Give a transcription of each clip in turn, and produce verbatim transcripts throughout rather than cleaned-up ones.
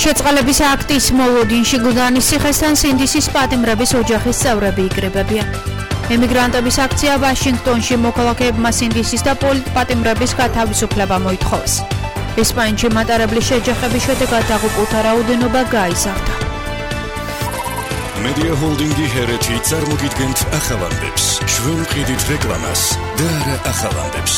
შეწყალების აქტის მოლოდინში გუდანის ციხესთან სინდისის პატიმრების ოჯახის წევრები იკრიბებიან. ემიგრანტების აქცია ვაშინგტონში მოქალაქეებმა სინდისის და პატიმრების გათავისუფლება მოითხოვეს. ესპანეთში მატარებლის შეჯახების შედეგად დაღუპულთა რაოდენობა გაიზარდა. Media Holdingi ჰერეთი წარმოგიდგენთ ახალანდებს. ჩვენ ვყიდით რეკლამას და არა ახალანდებს.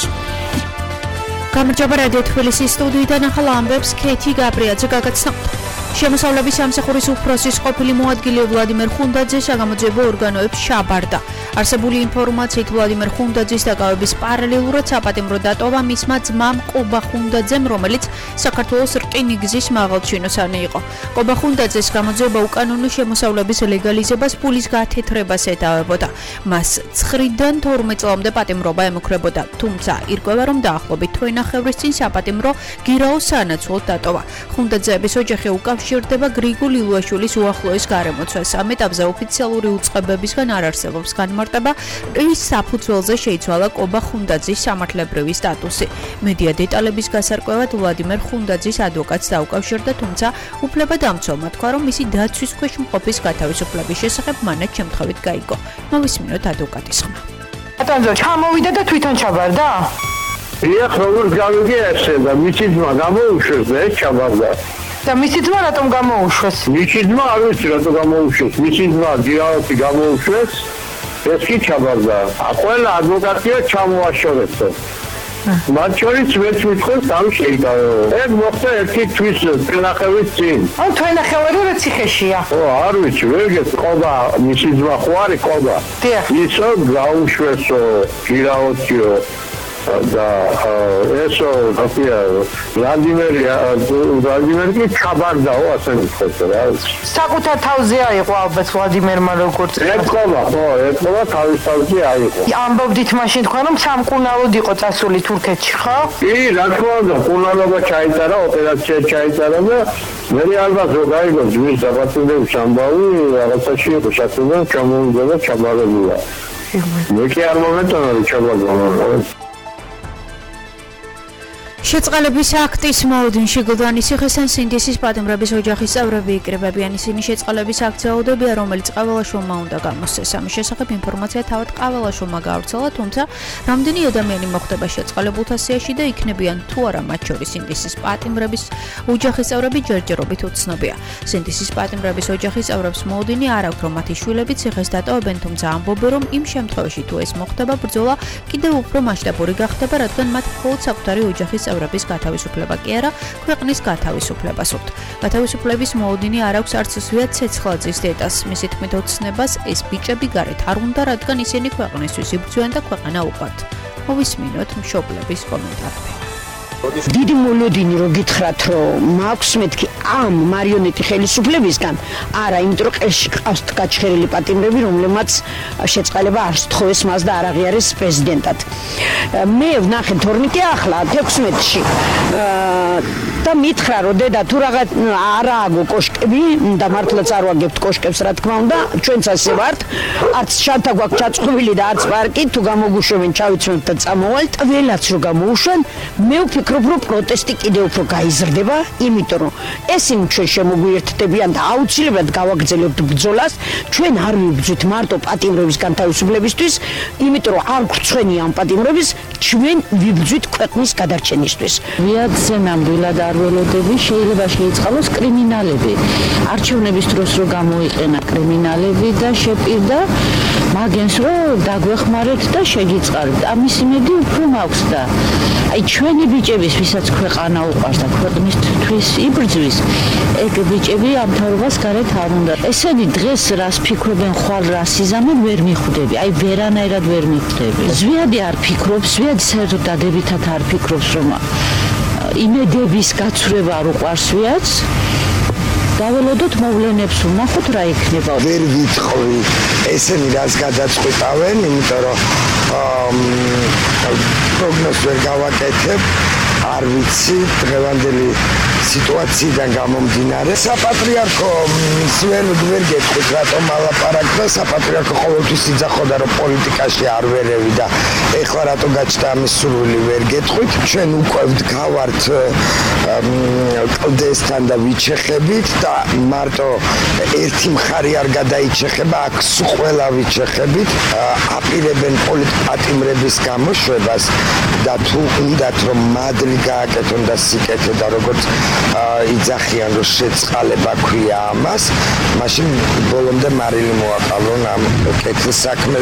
გამარჯობა რადიო თბილისის სტუდიიდან ახალ ამბებს ქეთი გაბრიაძე გაგაცნობთ. შემოსავლების სამსახურის უფროსის ყოფილი მოადგილე ვლადიმერ ხუნდაძე საგამოძიებო ორგანოებს შაბარდა. არსებული ინფორმაციით ვლადიმერ ხუნდაძის დაკავების პარალელურად საპატიმრო დატოვა მისმა ძმამ ყუბა ხუნდაძემ, რომელიც საქართველოს რკინიგზის მაღალჩინოსანი იყო. ყუბა ხუნდაძეს გამოძიება უკანონო შემოსავლების ლეგალიზებას ფულის გათეთრებას ეტავებოდა. მას ცხრიდან თორმეტ წლამდე პატიმრობა ემუქრებოდა, თუმცა ირკვევა, რომ დაახლოებით თვენახევრის წინ საპატიმრო გირაოს სანაცვლოდ დატოვა. ხუნდაძეების ოჯახი უკავშირდება გრიგოლ ილუაშვილის უახლოეს გარემოცვას. ამ ეტაპზე ოფიციალური უწყებებისგან არ არსებობს განმარტება, რის საფუძველზე შეიცვალა ყუბა ხუნდაძის სამართლებრივი სტატუსი. მედია დეტალების გასარკვევად ვლადიმერ ხუნდაძის ადვოკატს დაუკავშირდა, თუმცა უფლებადამცველმა თქვა, რომ მისი დაცვის ქვეშ მყოფის გათავისუფლების შესახებ მანაც შემთხვევით გაიგო. მოვისმინოთ ადვოკატის ხმა. ბატონო, ჩამოვიდა და თვითონ ჩაბარდა? დიახ, როგორც გავიგე ესე და მისი ძმა გამოუშვეს და ეს ჩაბარდა. და მისი ძმა რატომ გამოუშვეს? მისი ძმა არ ვიცი რატომ გამოუშვეს. მისი ძმა დიაოთი გამოუშვეს, ეს კი ჩაბარდა. ყველა ადვოკატია ჩამოაშორეს. მათ შორის მეც მithქვეს ამ შეიტავო. ეგ მოხდა ერთი თვის თვენახევრის წინ. ან თვენახევარი რა ციხეშია? ო, არ ვიცი, ვერგეთ ყობა მისი ძმა ხო არის ყობა. დიახ. ისო გაუშვესო, გირაოთიო და ესო გაფია ვლადიმერი ვლადიმერი ჩაბარდაო ასე მithქვეს რა. საკუთარ თავზე აიყო ალბათ ვლადიმერმა როგორც. ეთქობა, ხო, ეთქობა თავის თავზე აიყო. ამბობდით მაშინ თქვენ რომ სამკურნალოდ იყო წასული თურქეთში, ხო? კი, რა თქმა უნდა, კურნალობა ჩაიწერა, ოპერაცია ჩაიწერა და მე ალბათ რო გაიგო ძმის დაპატიმრების ამბავი რაღაცაში იყო შეგება ჩამოვიდა და ჩაბარებულა. მე კი არ მომეტანა რომ ჩაბარდა. შეწყალების აქტის მოლოდინში გუდანის ციხესთან სინდისის პატიმრების ოჯახის წევრები იკრიბებიან. ისინი შეწყალების აქტს ელოდებიან, რომელიც ყაველაშვილმა უნდა გამოსცეს. ამის შესახებ ინფორმაცია თავად ყაველაშვილმა გავრცელა, თუმცა რამდენი ადამიანი მოხდება შეწყალებულთა სიაში და იქნებიან თუ არა მათ შორის სინდისის პატიმრების ოჯახის წევრები ჯერჯერობით უცნობია. სინდისის პატიმრების ოჯახის წევრებს მოლოდინი არ აქვთ, რომ მათი შვილები ციხეს დატოვებენ, თუმცა ამბობენ, რომ იმ შემთხვევაში თუ ეს მოხდება, ბრძოლა კიდევ უფრო მასშტაბური გახდება, რადგან მათ მხოლოდ საკუთარი ოჯახის წევრების გათავისუფლება კი არა, ქვეყნის გათავისუფლება სურთ. გათავისუფლების მოლოდინი არ აქვს არც ზვიად ცეცხლაძის დედას. მისი თქმით, ოცნებას ეს ბიჭები გარეთ არ უნდა, რადგან ისინი ქვეყნისთვის იბრძვიან და ქვეყანა უყვართ. მოვისმინოთ მშობლების კომენტარები. დიდი მოლოდინი რო გითხრათ, რომ მაქვს მეთქი ამ მარიონეტი ხელისუფლებისგან, არა, იმიტომ რომ ყელში ყავს გაჩხერილი პატიმრები, რომლებმაც შეწყალება არ სთხოვეს მას და არ აღიარეს პრეზიდენტად. მე ვნახე თორნიკე ახლა თექვსმეტში და მითხრა, რომ დედა თუ რაღაც არა აგო კოშკები და მართლაც არ ვაგებთ კოშკებს, რა თქმა უნდა, ჩვენც ასე ვართ, არც შანთა გვაქვს ჩაწყვილი და არც პარკი, თუ გამოგუშვებენ ჩავიცვენთ და წამოვალთ, ყველაც რო გამოუშვენ, მე ვფიქრობ, რომ პროტესტი კიდევ უფრო გაიზრდება, იმიტომ რომ ესენი ჩვენ შემოგვიერთდებიან და აუცილებლად გავაგრძელებთ ბრძოლას, ჩვენ არ ვიბრძვით მარტო პატიმრების განთავისუფლებისთვის, იმიტომ რომ არ გვწვენია ამ პატიმრების, ჩვენ ვიბრძვით ქვეყნის გადარჩენისთვის. ვიადზე ნამდვილად არ ველოდები, შეიძლება შეიწყალოს კრიმინალები. არჩევნების დროს რო გამოიყენა კრიმინალები და შეპირდა მაგენს რო დაგვეხმარეთ და შეგიწყარეთ. ამის იმედი უფრო მაქვს და აი ჩვენი ბიჭების, ვისაც ქვეყანა უყვარს და ქვეყნისთვის იბრძვის, ეგ ბიჭები ამ თავრობას გარეთ არ უნდა. ესენი დღეს რას ფიქრობენ, ხვალ რას იზამენ, ვერ მიხვდები. აი ვერანაირად ვერ მიხვდები. ზვიადი არ ფიქრობს, ზვიადი საერთოდ დადებითად არ ფიქრობს, რომ იმედების გაცვლება არ უყვარს ზვიადს. დაველოდოთ მოვლენებს, ვნახოთ რა იქნება. ვერ ვიტყვი ესენი რას გადაწყვეტავენ, იმიტომ რომ პროგნოზს ვერ გავაკეთებ, არ ვიცი დღევანდელი სიტუაციიდან გამომდინარე. საპატრიარქო ვერ ვერ გეტყვით რატომ ალაპარაკდა, საპატრიარქო ყოველთვის იძახოდა რომ პოლიტიკაში არ ვერევი და ეხლა რატო გაჩნდა ამის სურვილი ვერ გეტყვით. ჩვენ უკვე ვდგავართ კლდესთან და ვიჩეხებით და მარტო ერთი მხარე არ გადაიჩეხება, აქ ყველა ვიჩეხებით აპირებენ პოლიტპატიმრების გამოშვებას და თუ უნდათ რომ მადლი გააკეთონ და სიკეთე და როგორც იძახიან რომ შეწყალება ქვია ამას, მაშინ ბოლომდე მარილი მოაყალონ ამ კეთილ საქმეს.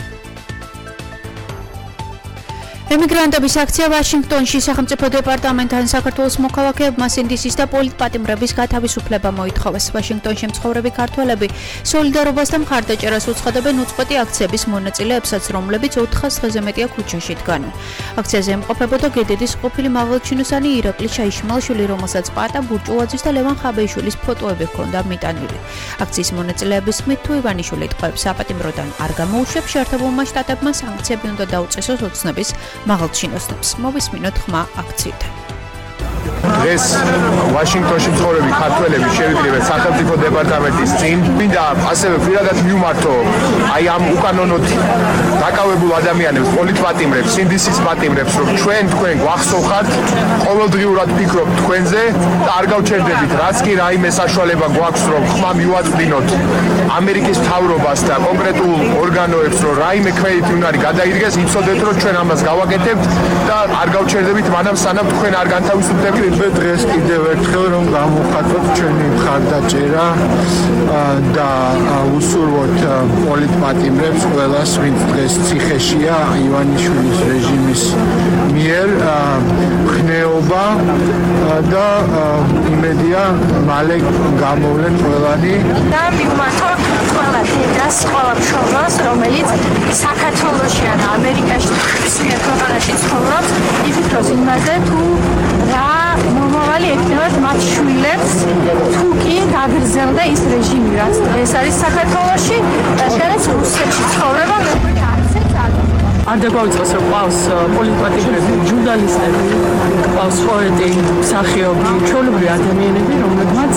ემიგრანტების აქცია ვაშინგტონში სახელმწიფო დეპარტამენტთან საქართველოს მოქალაქეებმა სინდისის და პოლიტპატიმრების გათავისუფლება მოითხოვეს. ვაშინგტონში მცხოვრები ქართველები სოლიდარობას და მხარდაჭერას უცხადებენ უწყვეტი აქციების მონაწილეებსაც, რომლებიც ოთხას დღეზე მეტია ქუჩაში დგანან. აქციაზე ემყოფებოდა გედედის ყოფილი მაღალჩინოსანი ირაკლი ჩაიშმალშვილი, რომელსაც პატა ბურჭულაძის და ლევან ხაბეიშვილის ფოტოები ჰქონდა მიტანილი. აქციის მონაწილეების თქმით, თუ ივანიშვილი ტყვეებს საპატიმროდან არ გამოუშვებს, შეერთებულმა შტატებმა სანქციები უნდა დაუწესოს ოცნების მაღალჩინოსნებს. მოვისმინოთ ხმა აქციიდან. დღეს ვაშინგტონში მცხოვრები ქართველები შევიკრიბეთ სახელმწიფო დეპარტამენტის წინ. მინდა ასევე პირადად მივმართო აი ამ უკანონოდ დაკავებულ ადამიანებს, პოლიტპატიმრებს, სინდისის პატიმრებს, რომ ჩვენ თქვენ გვახსოვხართ, ყოველდღიურად ფიქრობთ თქვენზე და არ გავჩერდებით, რაც კი რაიმე საშუალება გვაქვს, რომ ხმა მივაწვდინოთ ამერიკის მთავრობას და კონკრეტულ ორგანოებს, რომ რაიმე ქმედითი უნარი გადაიდგეს, იცოდეთ, რომ ჩვენ ამას გავაკეთებთ და არ გავჩერდებით მანამ სანამ თქვენ არ განთავისუფლდებთ. დღეს კიდევ ერთხელ რომ გამოვხატოთ ჩვენი მხარდაჭერა და უსურვოთ პოლიტპატიმრებს ყველას, ვინც დღეს ციხეშია ივანიშვილის რეჟიმის მიერ ხნეობა და იმედია მალე გამოვლენ ყველანი და მივმართოთ ყველა დედას, ყველა მშობლს, რომელიც საქართველოში ან ამერიკაში ქვეყანაში ცხოვრობს, იფიქროს იმაზე, თუ რა მომავალი ექნებათ მათ შვილებს, თუ კი გაგრძელდა ის რეჟიმი, რაც დღეს არის საქართველოში, რადგანაც რუსეთში ცხოვრება მეფე არცერთ არ არ დაგვაუწყოს რომ ყავს პოლიტპატიმრები, ჟურნალისტები, ყავს პოეტი, მსახიობი, ჩვეულებრივი ადამიანები, რომლებმაც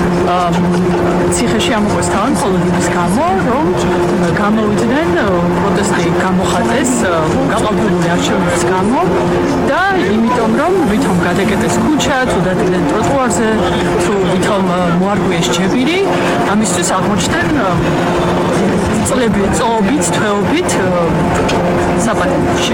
ციხეში ამოყვეს თავი მხოლოდ იმის გამო, რომ გამოვიდნენ პროტესტი გამოხატეს გაყალბებული არჩევნების გამო და იმიტომ რომ ვითომ გადაკეტეს ქუჩა, თუ დადგნენ ტროტუარზე, თუ ვითომ მოარგვიეს ჯებირი, ამისთვის აღმოჩნდნენ წლები, წლობით, თვეობით საპატიმროში.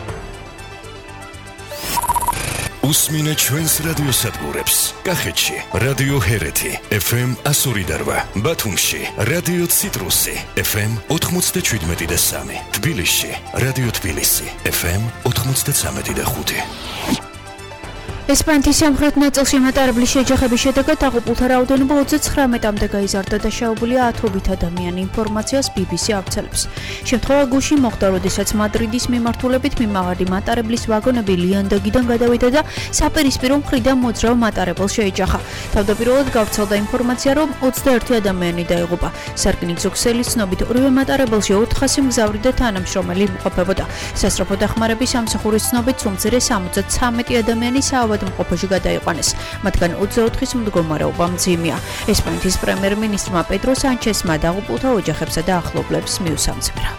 უსმინე ჩვენს რადიოსადგურებს. კახეთში რადიო ჰერეთი ეფ ემ εκατო ორი და რვა, ბათუმში რადიო ციტრუსი ეფ ემ ოთხმოცდაშვიდმეტი და სამი, თბილისში რადიო თბილისი ეფ ემ ოთხმოცდაცამეტი და ხუთი. ესპანეთის სამხრეთ ნაწილში მატარებლის შეჯახების შედეგად დაღუპულთა რაოდენობა ოცდაცხრამეტამდე გაიზარდა და შეაუგულია ათობით ადამიანი. ინფორმაციას ბი ბი სი ავრცელებს. შემთხვევა გუშინ მოხდა, როდესაც მადრიდის მიმართულებით მიმაღალი მატარებლის ვაგონები ლიანდაგიდან გადავიდა და საპირისპირო მხრიდან მოძრავ მატარებელს შეეჯახა. თავდაპირველად გავრცელდა ინფორმაცია, რომ ოცდაერთი ადამიანი დაიღუპა. სარკინიგზო ქსელის ცნობით ორივე მატარებელში ოთხასი მგზავრი და თანამშრომელი იმყოფებოდა. სასწრაფო დახმარების სამსახურის ცნობით სუმცირე სამოცდაცამეტი ადამიანი საავადმყოფოში გადაიყვანეს. მათგან ოცდაოთხის მდგომარეობა მძიმეა. ესპანეთის პრემიერ-მინისტრმა პედრო სანჩესმა დაღუპულთა ოჯახებსა და ახლობლებს მიუსამძიმრა.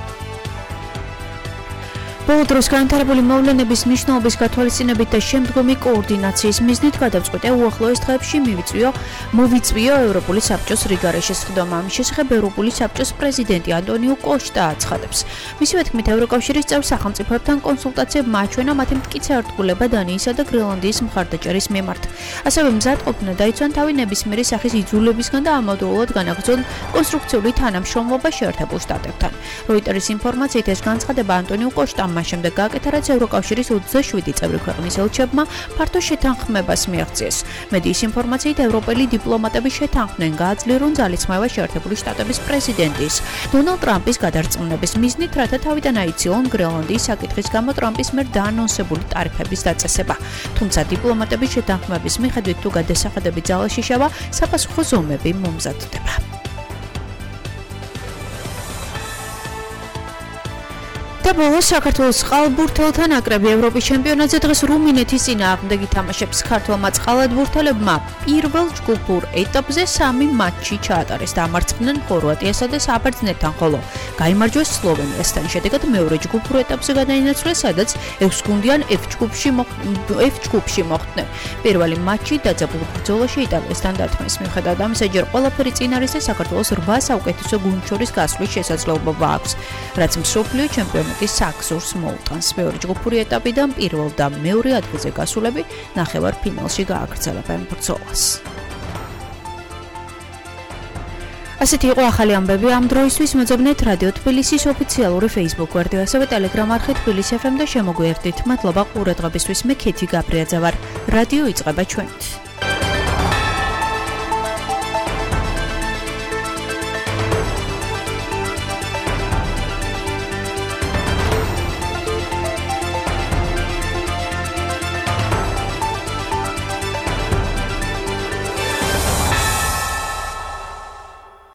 ბოლო დროს განვითარებული მოვლენების მნიშვნელობის გათვალისწინებით და შემდგომი координაციის მიზნით გადავწყვიტე უახლოეს დღეებში მივიწვიო მოვიწვიო ევროპული საბჭოს რიგარეშის სხდომა. ამის შესახებ ევროპული საბჭოს პრეზიდენტი ანტონიო კოშტა აცხადებს. მისივე თქმით, ევროკავშირის წევრ სახელმწიფოებთან კონსულტაციებმა აჩვენა მათი მტკიცე ართულება დანიისა და გრენლანდიის მხარდაჭერის მიმართ. ასევე მზად ყოფნა დაიცვან თავი ნებისმიერი სახის იძულებისგან და ამავდროულად განაგრძონ კონსტრუქციული თანამშრომლობა შეერთებულ შტატებთან. როიტერის ინფორმაციით ეს განცხადება ანტონიო კოშტამ მას შემდეგ გააკეთა, რაც ევროკავშირის ოცდაშვიდი წევრი ქვეყნის ელჩებმა ფართო შეთანხმებას მიაღწიეს. მედიის ინფორმაციით, ევროპელი დიპლომატები შეთანხმდნენ გააძლიერონ ძალისხმევა შეერთებული შტატების პრეზიდენტის დონალდ ტრამპის გადარწმუნების მიზნით, რათა თავიდან აიციონ გრენლანდიის საკითხის გამო ტრამპის მიერ დაანონსებული ტარიფების დაწესება. თუმცა დიპლომატების შეთანხმების მიხედვით, თუ გადასახადები ძალაში შევა, საპასუხო ზომები მომზადდება. და ბოლოს საქართველოს წყალბურთელთა ნაკრები ევროპის ჩემპიონატზე დღეს რუმინეთის წინააღმდეგ ითამაშებს. ქართველმა წყალბურთელებმა პირველ ჯგუფურ ეტაპზე სამი მატჩი ჩაატარეს და ამარცხდნენ ხორვატიასა და საბერძნეთთან, ხოლო გაიმარჯვეს სლოვენიასთან. შედეგად მეორე ჯგუფურ ეტაპზე გადაინაცვლეს, სადაც ექვსგუნდიან F ჯგუფში F ჯგუფში მოხვდნენ. პირველი მატჩი დაძაბულ ბრძოლაში იტალიასთან დათმეს. მიუხედავად ამისა, ჯერ ყველაფერი წინ არის და საქართველოს რვა საუკეთესო გუნდს შორის გასვლის შესაძლებლობა აქვს, რაც მსოფლიო ჩემპიონატის საგზურს მოუტანს. მეორე ჯგუფური ეტაპიდან პირველ და მეორე ადგილზე გასულები ნახევარფინალში გააგრძელებენ ბრძოლას. ასეთი იყო ახალი ამბები ამ დროისთვის. მოძებნეთ რადიო თბილისის ოფიციალური Facebook გვერდი, ასევე Telegram არხი თბილისი ეფ ემ და შემოგვიერთდით. მადლობა ყურადღებისთვის. მე ქეთი გაბრიაძე ვარ. რადიო იწყება ჩვენით.